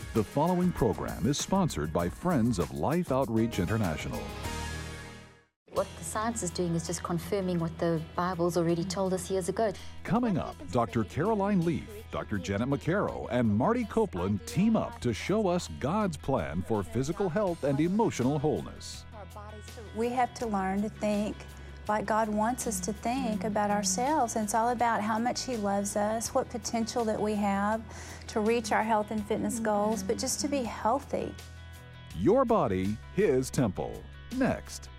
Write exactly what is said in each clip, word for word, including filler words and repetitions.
The following program is sponsored by Friends of Life Outreach International. What the science is doing is just confirming what the Bible's already told us years ago. Coming up, Doctor Caroline Leaf, Doctor Janet McCarrow, and Marty Copeland team up to show us God's plan for physical health and emotional wholeness. We have to learn to think like God wants us to think about ourselves. And it's all about how much He loves us, what potential that we have to reach our health and fitness goals, but just to be healthy. Your body, His temple. Next.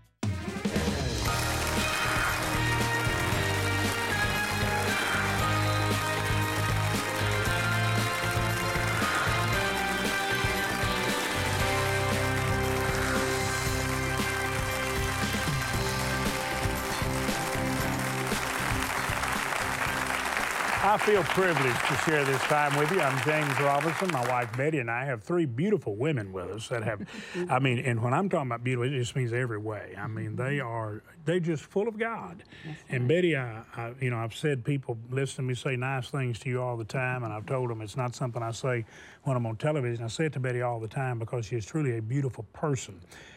I feel privileged to share this time with you. I'm James Robertson. My wife Betty and I have three beautiful women with us that have, I mean, and when I'm talking about beautiful, it just means every way. I mean, they are, they're just full of God. And Betty, I, I, you know, I've said people listen to me say nice things to you all the time, and I've told them it's not something I say when I'm on television. I say it to Betty all the time because she's truly a beautiful person.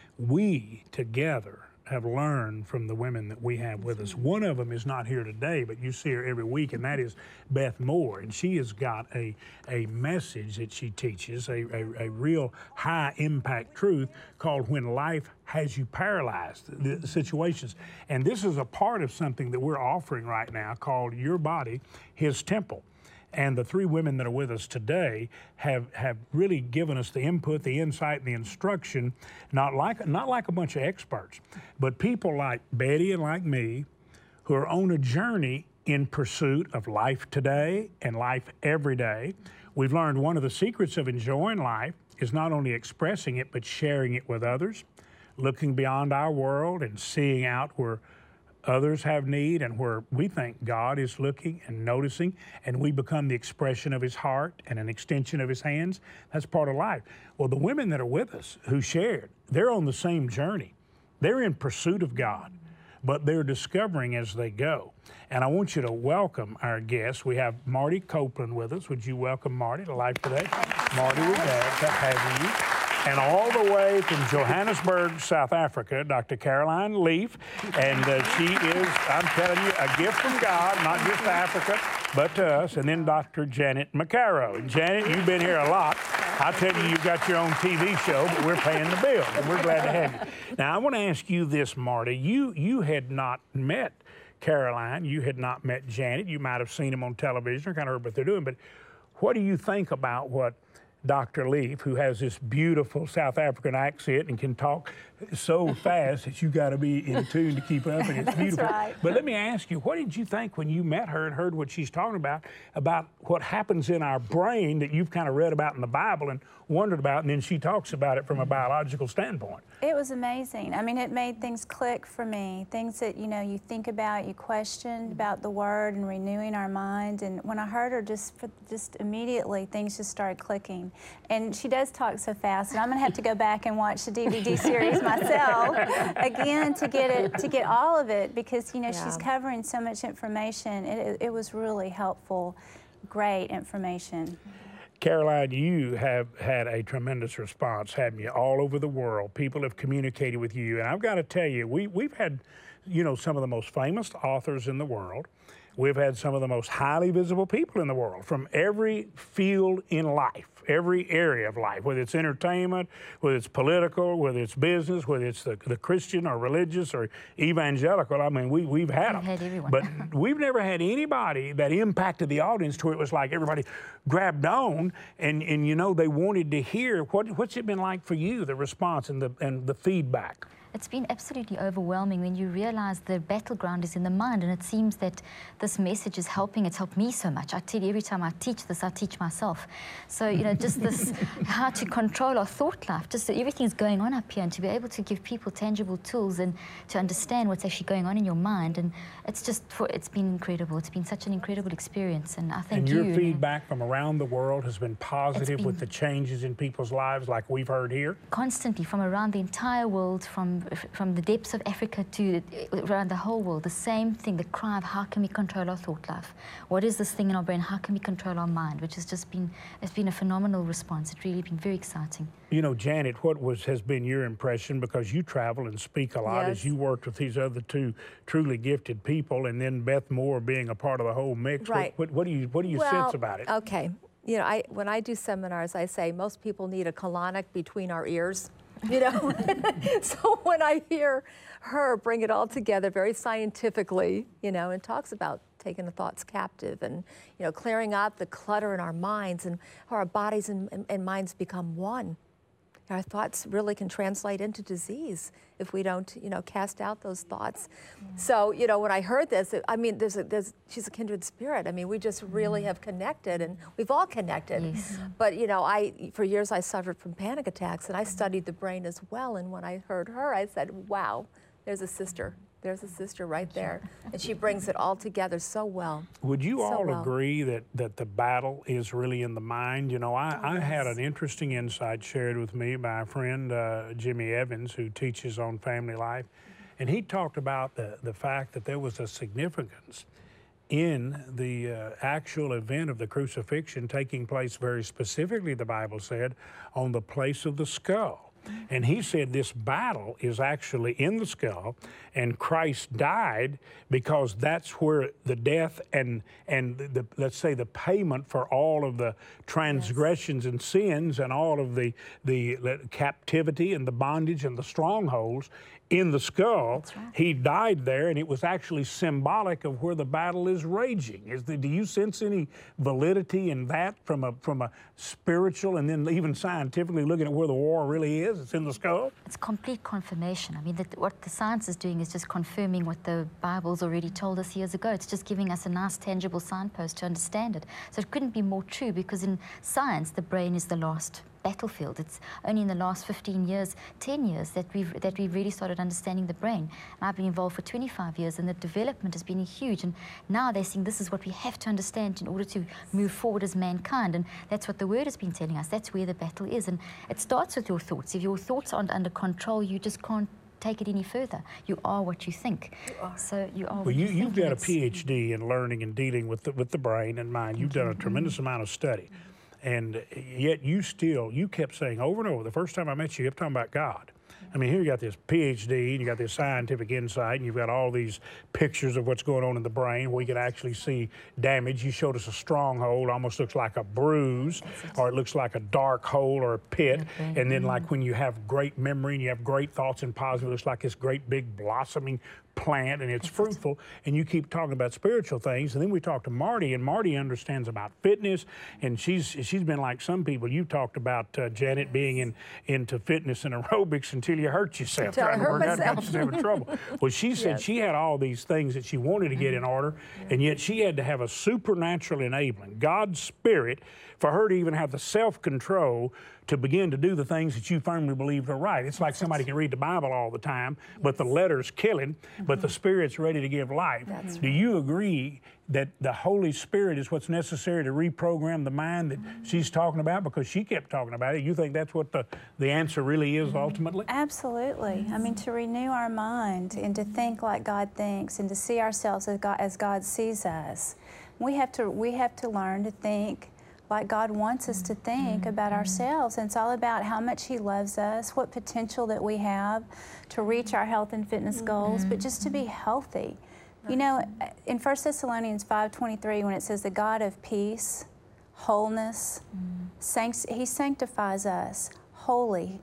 We together have learned from the women that we have with us. One of them is not here today, but you see her every week, and that is Beth Moore. And she has got a, a message that she teaches, a, a, a real high-impact truth called When Life Has You Paralyzed, the situations. And this is a part of something that we're offering right now called Your Body, His Temple. And the three women that are with us today have, have really given us the input, the insight, and the instruction, not like, not like a bunch of experts, but people like Betty and like me who are on a journey in pursuit of life today and life every day. We've learned one of the secrets of enjoying life is not only expressing it, but sharing it with others, looking beyond our world and seeing out where others have need and where we think God is looking and noticing, and we become the expression of His heart and an extension of His hands. That's part of life. Well, the women that are with us who shared, they're on the same journey. They're in pursuit of God, but they're discovering as they go. And I want you to welcome our guests. We have Marty Copeland with us. Would you welcome Marty to Life Today? Marty, we're glad to have you. And all the way from Johannesburg, South Africa, Doctor Caroline Leaf. And uh, she is, I'm telling you, a gift from God, not just to Africa, but to us. And then Doctor Janet McCarrow. And Janet, you've been here a lot. I tell you, you've got your own T V show, but we're paying the bill, and we're glad to have you. Now, I want to ask you this, Marty. You, you had not met Caroline. You had not met Janet. You might have seen them on television or kind of heard what they're doing. But what do you think about what Doctor Leaf, who has this beautiful South African accent and can talk so fast that you got to be in tune to keep up, and it's beautiful. Right. But let me ask you, what did you think when you met her and heard what she's talking about, about what happens in our brain that you've kind of read about in the Bible and wondered about, and then she talks about it from a biological standpoint? It was amazing. I mean, it made things click for me, things that, you know, you think about, you question about the Word and renewing our mind. And when I heard her, just just immediately, things just started clicking. And she does talk so fast, and I'm going to have to go back and watch the D V D series myself again to get it, to get all of it, because, you know, yeah. she's covering so much information. It, it, it was really helpful, great information. Caroline, you have had a tremendous response, haven't you, all over the world. People have communicated with you, and I've got to tell you, we, we've had, you know, some of the most famous authors in the world. We've had some of the most highly visible people in the world from every field in life, every area of life, whether it's entertainment, whether it's political, whether it's business, whether it's the, the Christian or religious or evangelical. I mean, we, we've had we've them. Had everyone. But we've never had anybody that impacted the audience to where it was like everybody grabbed on and, and you know, they wanted to hear. What, what's it been like for you, the response and the, and the feedback? It's been absolutely overwhelming when you realize the battleground is in the mind, and it seems that this message is helping. It's helped me so much. I tell you, every time I teach this, I teach myself. So, you know, just this, how to control our thought life, just that everything's going on up here, and to be able to give people tangible tools and to understand what's actually going on in your mind. And it's just, for, it's been incredible. It's been such an incredible experience, and I thank and you. And your feedback from around the world has been positive been with the changes in people's lives like we've heard here? Constantly, from around the entire world, from from the depths of Africa to around the whole world, the same thing, the cry of how can we control our thought life? What is this thing in our brain? How can we control our mind? Which has just been, it's been a phenomenal response. It's really been very exciting. You know, Janet, what was has been your impression, because you travel and speak a lot, Yes. as you worked with these other two truly gifted people, and then Beth Moore being a part of the whole mix. Right. What, what, what do you what do you well, sense about it? Okay. You know, I when I do seminars, I say most people need a colonic between our ears. You know, so when I hear her bring it all together very scientifically, you know, and talks about taking the thoughts captive and, you know, clearing out the clutter in our minds and how our bodies and, and, and minds become one. Our thoughts really can translate into disease if we don't, you know, cast out those thoughts. Mm. So, you know, when I heard this, I mean, there's a, there's, she's a kindred spirit. I mean, we just really have connected, and we've all connected. Yes. But, you know, I, for years I suffered from panic attacks, and I studied the brain as well. And when I heard her, I said, wow, there's a sister. There's a sister right there. And she brings it all together so well. Would you so all well. agree that, that the battle is really in the mind? You know, I, Oh, I had yes. an interesting insight shared with me by a friend, uh, Jimmy Evans, who teaches on family life. And he talked about the, the fact that there was a significance in the uh, actual event of the crucifixion taking place very specifically, the Bible said, on the place of the skull. And he said this battle is actually in the skull, and Christ died because that's where the death and, and the, let's say, the payment for all of the transgressions yes. and sins and all of the, the captivity and the bondage and the strongholds in the skull, right. he died there, and it was actually symbolic of where the battle is raging. Is the, do you sense any validity in that from a from a spiritual and then even scientifically looking at where the war really is? It's in the skull? It's complete confirmation. I mean, that what the science is doing is just confirming what the Bible's already told us years ago. It's just giving us a nice, tangible signpost to understand it. So it couldn't be more true, because in science, the brain is the last battlefield. It's only in the last fifteen years, ten years that we've that we've really started understanding the brain. And I've been involved for twenty-five years, and the development has been huge. And now they're saying this is what we have to understand in order to move forward as mankind. And that's what the Word has been telling us. That's where the battle is. And it starts with your thoughts. If your thoughts aren't under control, you just can't take it any further. You are what you think. You are. So you are. Well, what you, you you've think, got a P H D in learning and dealing with the, with the brain and mind. You've done a tremendous amount of study. And yet you still, you kept saying over and over, the first time I met you, you kept talking about God. I mean, here you got this P H D, and you got this scientific insight, and you've got all these pictures of what's going on in the brain where you can actually see damage. You showed us a stronghold, almost looks like a bruise, or it looks like a dark hole or a pit. And then like when you have great memory and you have great thoughts and positive, it looks like this great big blossoming plant, and it's fruitful. And you keep talking about spiritual things. And then we talked to Marty, and Marty understands about fitness, and she's she's been like some people. You talked about uh, Janet being in into fitness and aerobics until you hurt yourself Until trying I to hurt work out, got myself. yourself in trouble. Well, she said Yes. she had all these things that she wanted to get in order, and yet she had to have a supernatural enabling, God's Spirit, for her to even have the self-control to begin to do the things that you firmly believe are right. It's like somebody can read the Bible all the time, but the letter's killing, but the Spirit's ready to give life. That's Do you agree that the Holy Spirit is what's necessary to reprogram the mind that she's talking about? Because she kept talking about it. You think that's what the, the answer really is ultimately? Absolutely. I mean, to renew our mind and to think like God thinks and to see ourselves as God, as God sees us. We have to, we have to learn to think like God wants us to think about ourselves. And it's all about how much He loves us, what potential that we have to reach our health and fitness goals, but just to be healthy. You know, in First Thessalonians five twenty-three, when it says the God of peace, wholeness, sanct- He sanctifies us, holy,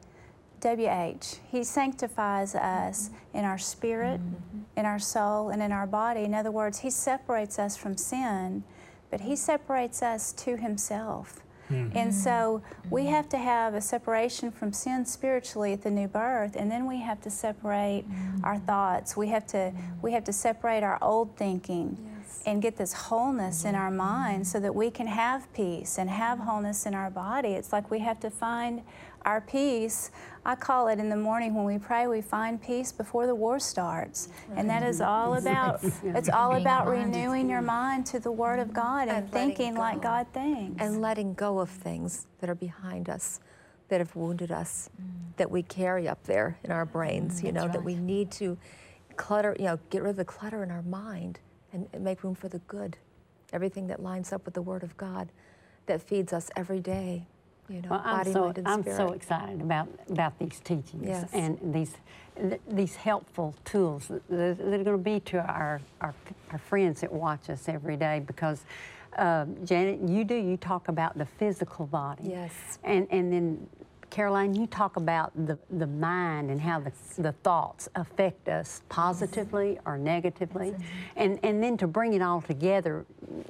W H. He sanctifies us in our spirit, in our soul, and in our body. In other words, He separates us from sin, but He separates us to Himself. Mm-hmm. And so we have to have a separation from sin spiritually at the new birth, and then we have to separate mm-hmm. our thoughts. We have to mm-hmm. we have to separate our old thinking yes. and get this wholeness mm-hmm. in our mind so that we can have peace and have wholeness in our body. It's like we have to find our peace. I call it in the morning when we pray, we find peace before the war starts. Right. And that is all about, it's all about renewing your mind to the Word of God and, and thinking like God thinks. And letting go of things that are behind us, that have wounded us, mm. that we carry up there in our brains, mm, you know, right. that we need to clutter, you know, get rid of the clutter in our mind and, and make room for the good. Everything that lines up with the Word of God that feeds us every day, you know, well, body, I'm so, mind, and I'm spirit. so excited about, about these teachings yes. and these th these helpful tools that, that are going to be to our, our, our friends that watch us every day, because uh, Janet, you do, you talk about the physical body. Yes. And, and then Caroline, you talk about the, the mind and how the, the thoughts affect us positively or negatively. And, and then to bring it all together,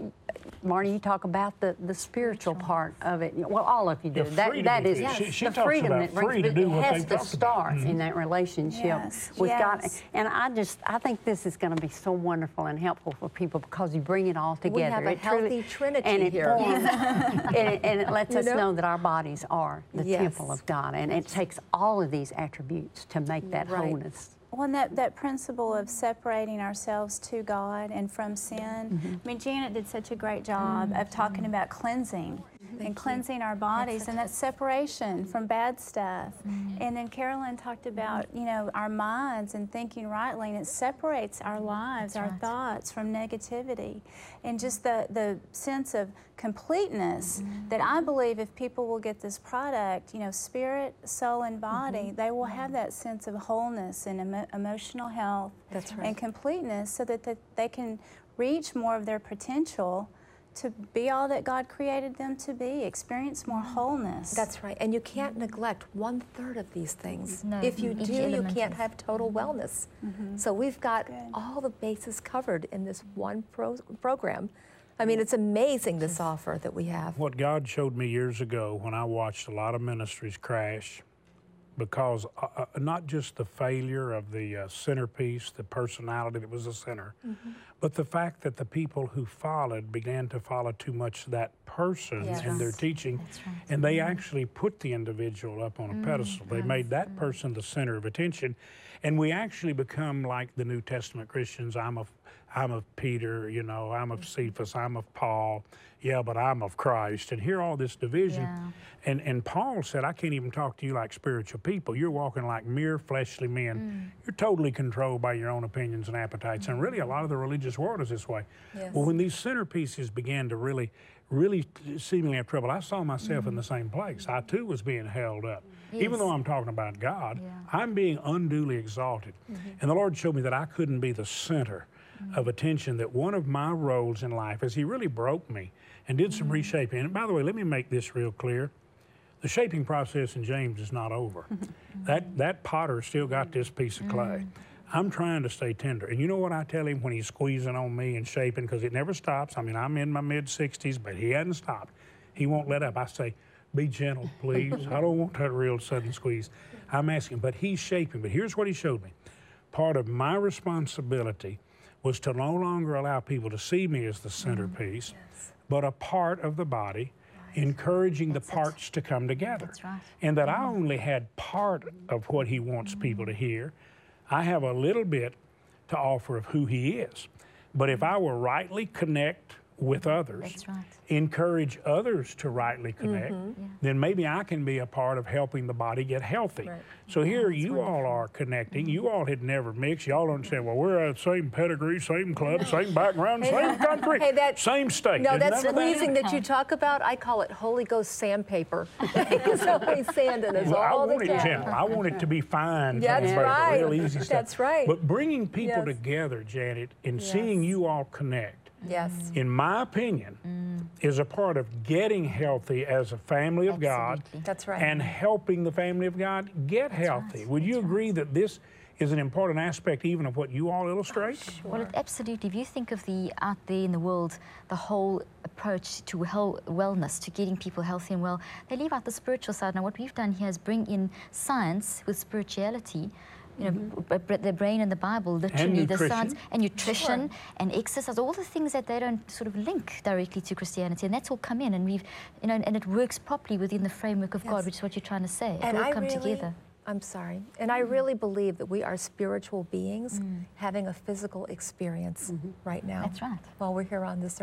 Marty, you talk about the, the spiritual part of it. Well, all of you do. That, that is yes. she, she the freedom that brings, free to but do it what has to start mm-hmm. in that relationship yes. with yes. God. And I just, I think this is going to be so wonderful and helpful for people because you bring it all together. We have a it healthy truly, trinity and it here. Forms, and, it, and it lets you us know? know that our bodies are the yes. temple of God. And it takes all of these attributes to make that right. wholeness. Well, and that, that principle of separating ourselves to God and from sin, mm-hmm. I mean, Janet did such a great job mm-hmm. of talking about cleansing Thank and cleansing you. our bodies, and that separation from bad stuff. Mm-hmm. And then Carolyn talked about, you know, our minds and thinking rightly, and it separates our lives, That's our right. thoughts from negativity. And just the, the sense of completeness mm-hmm. that I believe if people will get this product, you know, spirit, soul, and body, mm-hmm. they will have that sense of wholeness and emo emotional health That's right. and completeness, so that, that they can reach more of their potential to be all that God created them to be, experience more wholeness. That's right, and you can't neglect one third of these things. No, if you each do, you element can't is- have total wellness. Mm-hmm. So we've got Good. all the bases covered in this one pro program. I mean, it's amazing, this offer that we have. What God showed me years ago when I watched a lot of ministries crash, because uh, not just the failure of the uh, centerpiece, the personality that was the center, mm-hmm. but the fact that the people who followed began to follow too much that person Yes. in their teaching, right. and they actually put the individual up on a Mm, pedestal. They right. made that person the center of attention, and we actually become like the New Testament Christians. I'm of, I'm of Peter, you know, I'm of Cephas, I'm of Paul, yeah, but I'm of Christ. And hear all this division. Yeah. And, and Paul said, I can't even talk to you like spiritual people. You're walking like mere fleshly men. Mm. You're totally controlled by your own opinions and appetites. Mm. And really, a lot of the religious world is this way. Yes. Well, when these centerpieces began to really, really seemingly have trouble, I saw myself mm. in the same place. I, too, was being held up. Yes. Even though I'm talking about God, yeah. I'm being unduly exalted. Mm-hmm. And the Lord showed me that I couldn't be the center mm. of attention, that one of my roles in life, as He really broke me and did some mm. reshaping. And by the way, let me make this real clear. The shaping process in James is not over. that, that potter's still got this piece of clay. I'm trying to stay tender. And you know what I tell him when he's squeezing on me and shaping, because it never stops. I mean, I'm in my mid sixties, but he hasn't stopped. He won't let up. I say, be gentle, please. I don't want that real sudden squeeze. I'm asking, but he's shaping. But here's what he showed me. Part of my responsibility was to no longer allow people to see me as the centerpiece, mm, yes. but a part of the body, encouraging That's the parts it. to come together. That's right. And that mm-hmm. I only had part of what He wants mm-hmm. people to hear. I have a little bit to offer of who He is. But if I will rightly connect with others, That's right. encourage others to rightly connect, mm-hmm. yeah. then maybe I can be a part of helping the body get healthy. Right. So here That's you wonderful. all are connecting. You all had never mixed. Y'all don't say, well, we're the same pedigree, same club, same background, same country, Hey, that- same state. No, Isn't that's that amazing? squeezing that you talk about. I call it Holy Ghost sandpaper. He's always sanding us Well, I all the want it time. gentle. I want it to be fine. That's sandpaper, right. Real easy stuff. That's right. But bringing people Yes. together, Janet, and Yes. seeing you all connect, Yes. in my opinion, mm. is a part of getting healthy as a family of God. Absolutely. That's right. And helping the family of God get That's healthy. right. Would you That's agree that this is an important aspect even of what you all illustrate? Oh, sure. Well, it, absolutely. If you think of the out there in the world, the whole approach to health, wellness, to getting people healthy and well, they leave out the spiritual side. Now, what we've done here is bring in science with spirituality. You know, mm-hmm. b the brain and the Bible, literally, the science and nutrition Sure. and exercise, all the things that they don't sort of link directly to Christianity, and that's all come in, and we've, you know, and it works properly within the framework of Yes. God, which is what you're trying to say. And it all I come really, together. I'm sorry. And I really believe that we are spiritual beings mm. having a physical experience mm-hmm. right now. That's right. While we're here on this earth.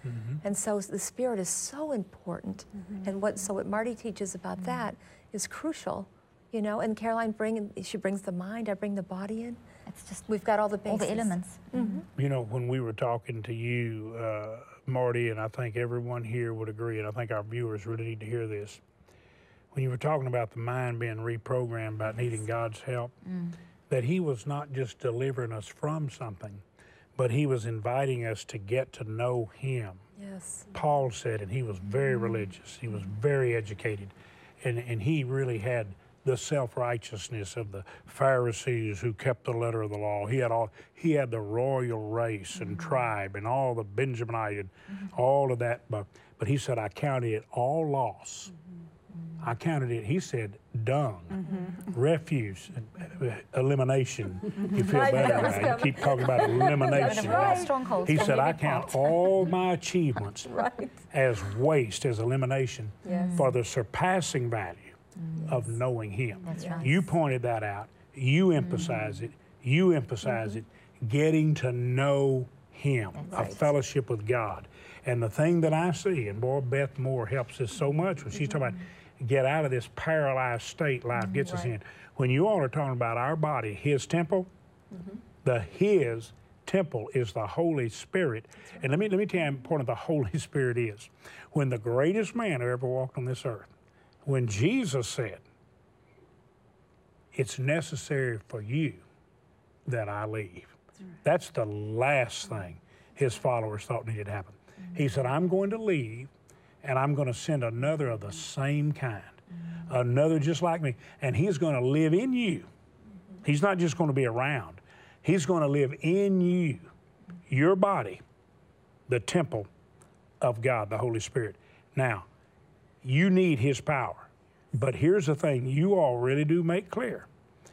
Mm-hmm. And so the Spirit is so important. Mm-hmm. And what so what Marty teaches about mm-hmm. that is crucial, you know. And Caroline bring she brings the mind, I bring the body in. It's just we've got all the bases. all the elements. Mm-hmm. You know, when we were talking to you, uh, Marty, and I think everyone here would agree, and I think our viewers really need to hear this. When you were talking about the mind being reprogrammed, about needing God's help, mm. that He was not just delivering us from something, but He was inviting us to get to know Him. Yes. Paul said, and he was very mm. religious, he was very educated, and, and he really had the self-righteousness of the Pharisees who kept the letter of the law. He had all he had the royal race and mm-hmm. tribe and all the Benjaminite and mm-hmm. all of that, but but he said, I counted it all loss. Mm-hmm. I counted it, he said, dung, mm-hmm. refuse, elimination. You feel better now. You keep talking about elimination. Right. Strongholds. He said, I count all my achievements right. as waste, as elimination, yes. for the surpassing value yes. of knowing Him. That's right. You pointed that out. You emphasize mm-hmm. it. You emphasize mm-hmm. it. Getting to know Him, That's a right. fellowship with God. And the thing that I see, and boy, Beth Moore helps us so much when she's mm-hmm. talking about get out of this paralyzed state life mm-hmm. gets right. us in. When you all are talking about our body, His temple, mm-hmm. the His temple is the Holy Spirit. Right. And let me let me tell you how important the Holy Spirit is. When the greatest man who ever walked on this earth, when Jesus said, it's necessary for you that I leave. That's, right. That's the last thing His followers thought needed to happen. Mm-hmm. He said, I'm going to leave, and I'm going to send another of the same kind, mm-hmm. another just like me, and He's going to live in you. Mm-hmm. He's not just going to be around. He's going to live in you, your body, the temple of God, the Holy Spirit. Now, you need His power. But here's the thing you all really do make clear.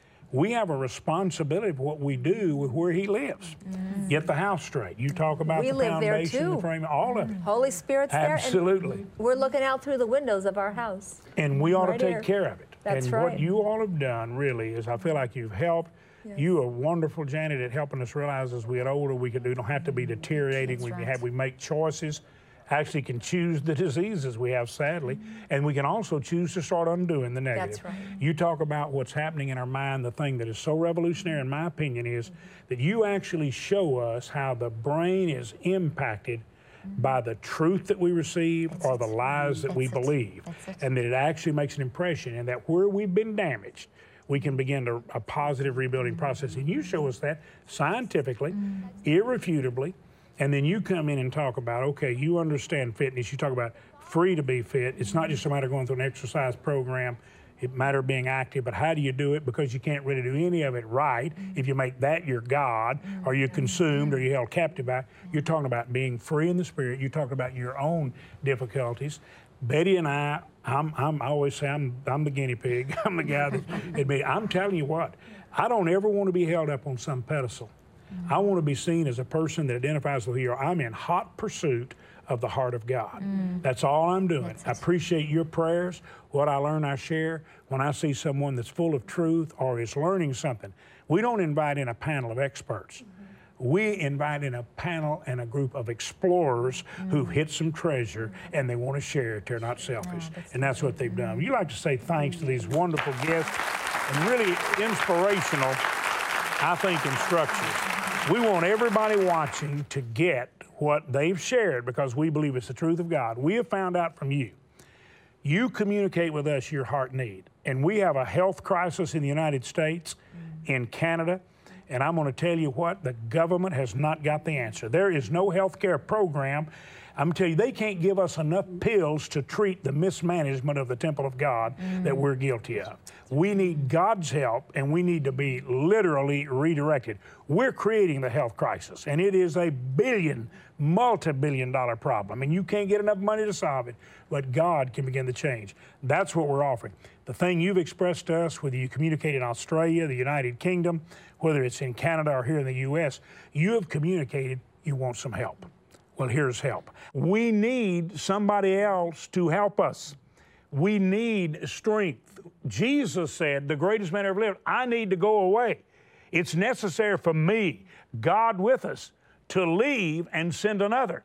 We have a responsibility for what we do with where He lives. Mm. Get the house straight. You talk about we the live foundation, there too. the frame, all of it. Holy Spirit's there. Absolutely. We're looking out through the windows of our house. And we ought right to take here. care of it. That's and right. what you all have done really is I feel like you've helped. Yes. You are wonderful, Janet, at helping us realize as we get older, we, could, we don't have to be deteriorating. That's we, right. have, we make choices. Actually can choose the diseases we have, sadly, mm-hmm. and we can also choose to start undoing the negative. That's right. You talk about what's happening in our mind. The thing that is so revolutionary, in my opinion, is mm-hmm. that you actually show us how the brain is impacted mm-hmm. by the truth that we receive That's or the lies that That's we it. believe, and that it actually makes an impression, and that where we've been damaged, we can begin to, a positive rebuilding mm-hmm. process. And you show us that scientifically, mm-hmm. irrefutably. And then you come in and talk about, okay, you understand fitness. You talk about free to be fit. It's not just a matter of going through an exercise program. It's a matter of being active, but how do you do it? Because you can't really do any of it right if you make that your God, or you're consumed, or you're held captive by it. You're talking about being free in the Spirit. You're talking about your own difficulties. Betty and I, I'm, I'm, I always say I'm, I'm the guinea pig. I'm the guy that admit. I'm telling you what, I don't ever want to be held up on some pedestal. I want to be seen as a person that identifies with you. I'm in hot pursuit of the heart of God. Mm. That's all I'm doing. That's I appreciate your prayers. What I learn, I share. When I see someone that's full of truth or is learning something, we don't invite in a panel of experts. Mm-hmm. We invite in a panel and a group of explorers mm. who've hit some treasure and they want to share it. They're not selfish. Oh, that's and that's what they've done. You like to say thanks to these wonderful guests and really inspirational, I think, instructions. We want everybody watching to get what they've shared because we believe it's the truth of God. We have found out from you. You communicate with us your heart need. And we have a health crisis in the United States, mm. in Canada, and I'm going to tell you what, the government has not got the answer. There is no health care program. I'm going to tell you, they can't give us enough pills to treat the mismanagement of the temple of God mm. that we're guilty of. We need God's help, and we need to be literally redirected. We're creating the health crisis, and it is a billion, multi-billion dollar problem, and you can't get enough money to solve it, but God can begin to change. That's what we're offering. The thing you've expressed to us, whether you communicate in Australia, the United Kingdom, whether it's in Canada or here in the U S, you have communicated you want some help. Well, here's help. We need somebody else to help us. We need strength. Jesus said, the greatest man ever lived, I need to go away. It's necessary for me, God with us, to leave and send another.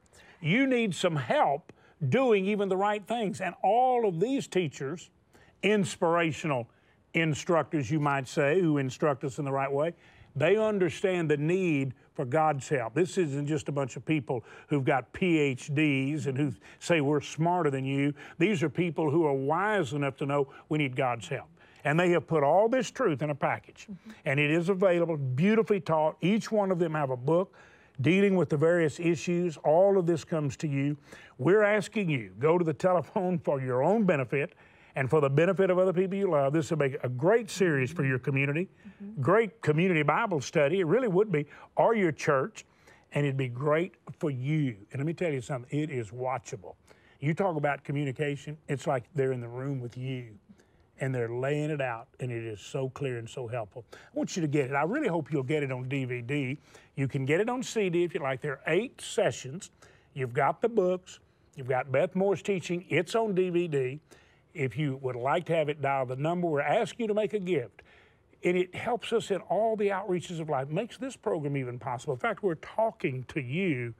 you need some help doing even the right things. And all of these teachers, inspirational instructors, you might say, who instruct us in the right way, they understand the need for God's help. This isn't just a bunch of people who've got P H Ds and who say we're smarter than you. These are people who are wise enough to know we need God's help. And they have put all this truth in a package. Mm-hmm. And it is available, beautifully taught. Each one of them have a book dealing with the various issues. All of this comes to you. We're asking you, go to the telephone for your own benefit and for the benefit of other people you love. This will make a great series for your community, mm-hmm. great community Bible study. It really would be, or your church, and it'd be great for you. And let me tell you something, it is watchable. You talk about communication, it's like they're in the room with you, and they're laying it out, and it is so clear and so helpful. I want you to get it. I really hope you'll get it on D V D. You can get it on C D if you like. There are eight sessions. You've got the books. You've got Beth Moore's teaching. It's on D V D. If you would like to have it, dial the number. We're asking you to make a gift. And it helps us in all the outreaches of life. It makes this program even possible. In fact, we're talking to you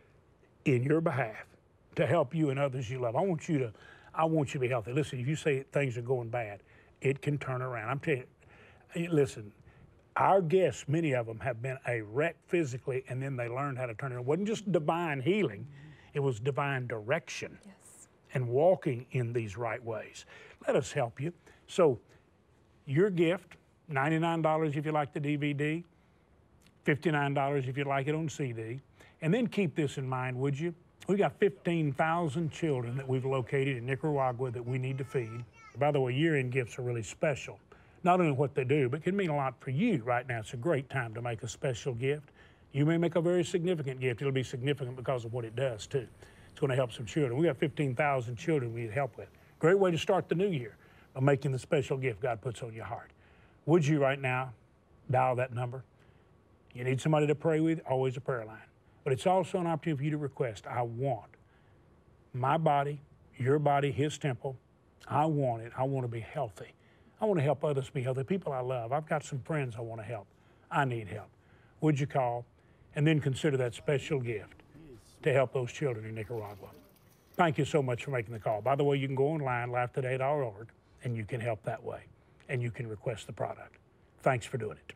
in your behalf to help you and others you love. I want you to, I want you to be healthy. Listen, if you say things are going bad, it can turn around. I'm telling you, listen, our guests, many of them have been a wreck physically, and then they learned how to turn it. It wasn't just divine healing, it was divine direction. Yes. And walking in these right ways. Let us help you. So your gift, ninety-nine dollars if you like the D V D, fifty-nine dollars if you like it on C D. And then keep this in mind, would you? We've got fifteen thousand children that we've located in Nicaragua that we need to feed. By the way, year-end gifts are really special. Not only what they do, but can mean a lot for you right now. It's a great time to make a special gift. You may make a very significant gift. It'll be significant because of what it does, too. It's going to help some children. We got fifteen thousand children we need help with. Great way to start the new year by making the special gift God puts on your heart. Would you right now dial that number? You need somebody to pray with, always a prayer line. But it's also an opportunity for you to request, I want my body, your body, His temple. I want it. I want to be healthy. I want to help others be healthy. People I love. I've got some friends I want to help. I need help. Would you call? And then consider that special gift to help those children in Nicaragua. Thank you so much for making the call. By the way, you can go online, laugh today dot org, and you can help that way, and you can request the product. Thanks for doing it.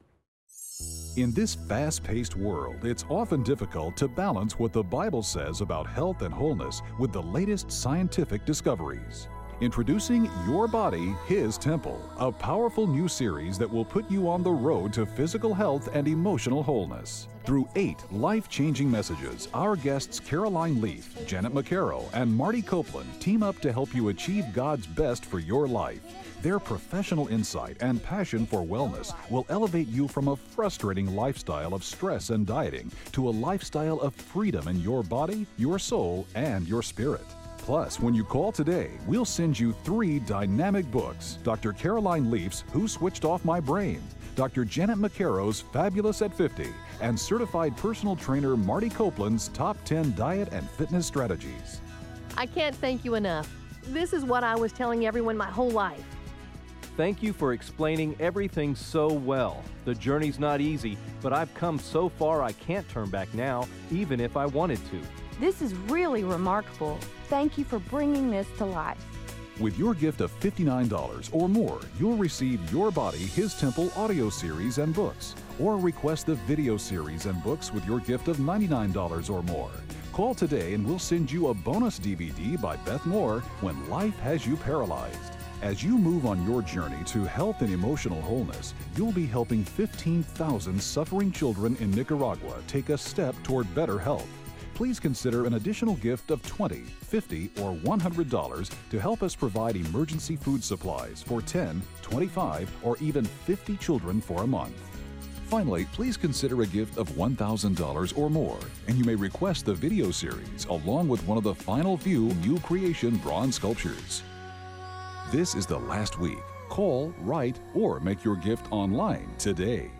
In this fast-paced world, it's often difficult to balance what the Bible says about health and wholeness with the latest scientific discoveries. Introducing Your Body, His Temple, a powerful new series that will put you on the road to physical health and emotional wholeness. Through eight life-changing messages, our guests Caroline Leaf, Janet McCarrow, and Marty Copeland team up to help you achieve God's best for your life. Their professional insight and passion for wellness will elevate you from a frustrating lifestyle of stress and dieting to a lifestyle of freedom in your body, your soul, and your spirit. Plus, when you call today, we'll send you three dynamic books. Doctor Caroline Leaf's Who Switched Off My Brain, Doctor Janet McCarrow's Fabulous at fifty, and certified personal trainer Marty Copeland's Top ten Diet and Fitness Strategies. I can't thank you enough. This is what I was telling everyone my whole life. Thank you for explaining everything so well. The journey's not easy, but I've come so far I can't turn back now, even if I wanted to. This is really remarkable. Thank you for bringing this to life. With your gift of fifty-nine dollars or more, you'll receive Your Body, His Temple audio series and books, or request the video series and books with your gift of ninety-nine dollars or more. Call today and we'll send you a bonus D V D by Beth Moore, When Life Has You Paralyzed. As you move on your journey to health and emotional wholeness, you'll be helping fifteen thousand suffering children in Nicaragua take a step toward better health. Please consider an additional gift of twenty dollars, fifty dollars, or one hundred dollars to help us provide emergency food supplies for ten, twenty-five, or even fifty children for a month. Finally, please consider a gift of one thousand dollars or more, and you may request the video series along with one of the final few new creation bronze sculptures. This is the last week. Call, write, or make your gift online today.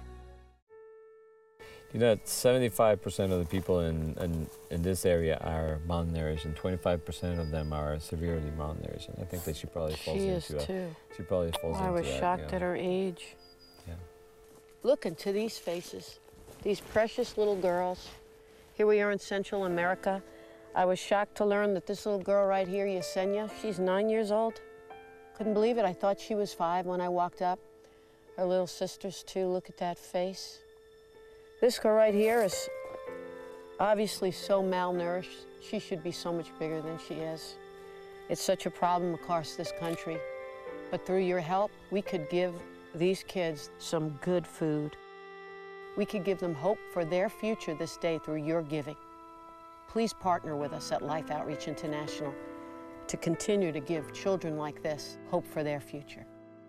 You know, seventy-five percent of the people in, in, in this area are malnourished, and twenty-five percent of them are severely malnourished. And I think that she probably falls she into is too. A, she probably falls I into was that, shocked you know. at her age. Yeah. Look into these faces, these precious little girls. Here we are in Central America. I was shocked to learn that this little girl right here, Yesenia, she's nine years old. Couldn't believe it. I thought she was five when I walked up. Her little sisters, too. Look at that face. This girl right here is obviously so malnourished. She should be so much bigger than she is. It's such a problem across this country. But through your help, we could give these kids some good food. We could give them hope for their future this day through your giving. Please partner with us at Life Outreach International to continue to give children like this hope for their future.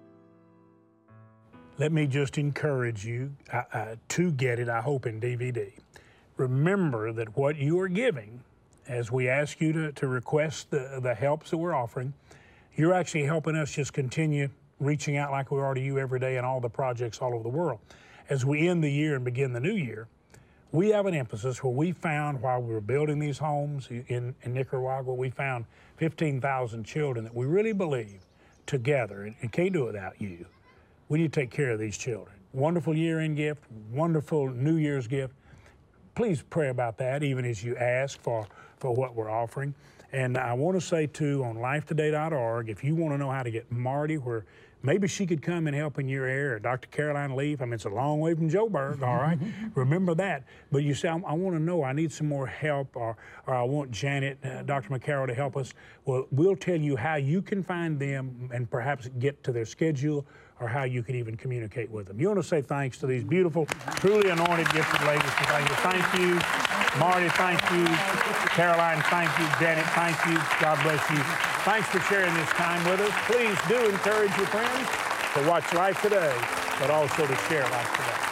Let me just encourage you uh, uh, to get it, I hope, in D V D. Remember that what you are giving, as we ask you to, to request the, the helps that we're offering, you're actually helping us just continue reaching out like we already do every day in all the projects all over the world. As we end the year and begin the new year, we have an emphasis where we found while we were building these homes in, in Nicaragua, we found fifteen thousand children that we really believe together, and, and can't do it without you. We need to take care of these children. Wonderful year-end gift, wonderful New Year's gift. Please pray about that even as you ask for, for what we're offering. And I want to say, too, on life today dot org, if you want to know how to get Marty where maybe she could come and help in your area, or Doctor Caroline Leaf. I mean, it's a long way from Joburg, all right? Remember that. But you say, I, I want to know, I need some more help, or, or I want Janet, uh, Doctor McCarroll to help us. Well, we'll tell you how you can find them and perhaps get to their schedule, or how you can even communicate with them. You want to say thanks to these beautiful, truly anointed, gifted ladies. Thank you. Marty, thank you. Caroline, thank you. Janet, thank you. God bless you. Thanks for sharing this time with us. Please do encourage your friends to watch Life Today, but also to share Life Today.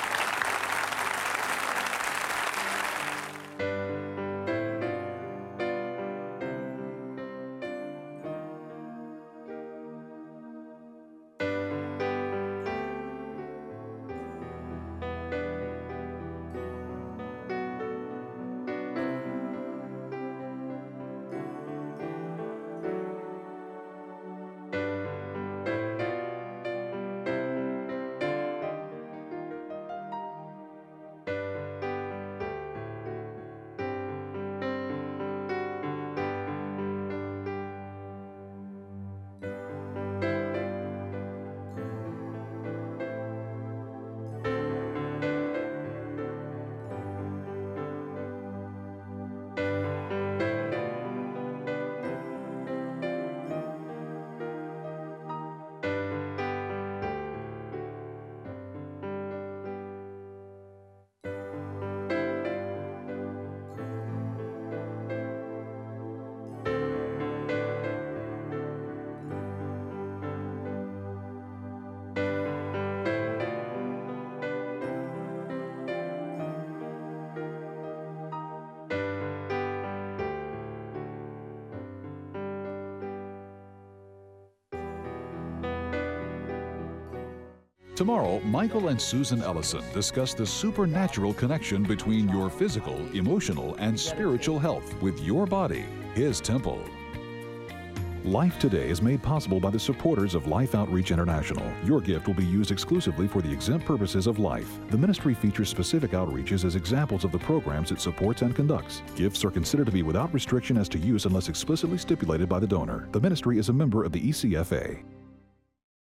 Tomorrow, Michael and Susan Ellison discuss the supernatural connection between your physical, emotional, and spiritual health with your body, His temple. Life Today is made possible by the supporters of Life Outreach International. Your gift will be used exclusively for the exempt purposes of life. The ministry features specific outreaches as examples of the programs it supports and conducts. Gifts are considered to be without restriction as to use unless explicitly stipulated by the donor. The ministry is a member of the E C F A.